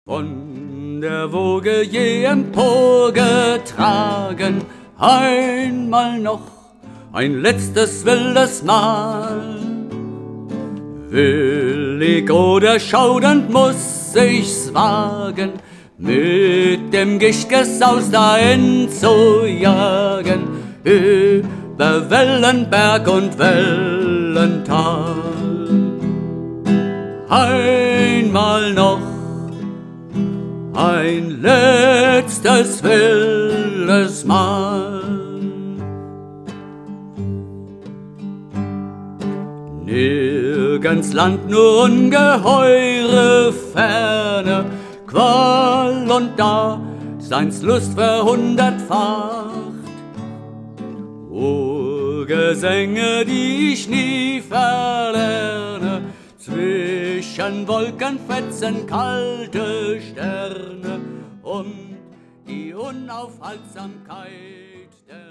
Von der Woge je emporgetragen, einmal noch ein letztes wildes Mal. Willig oder schaudernd muss ich's wagen, mit dem Gichtgesaus dahin zu jagen, über Wellenberg und Wellental. Einmal noch ein letztes wildes Mal. Nirgends Land, nur ungeheure Ferne, Qual und da seins Lust verhundertfacht. O Gesänge, die ich nie verlerne, zwischen Wolkenfetzen, kalte Sterne und die Unaufhaltsamkeit der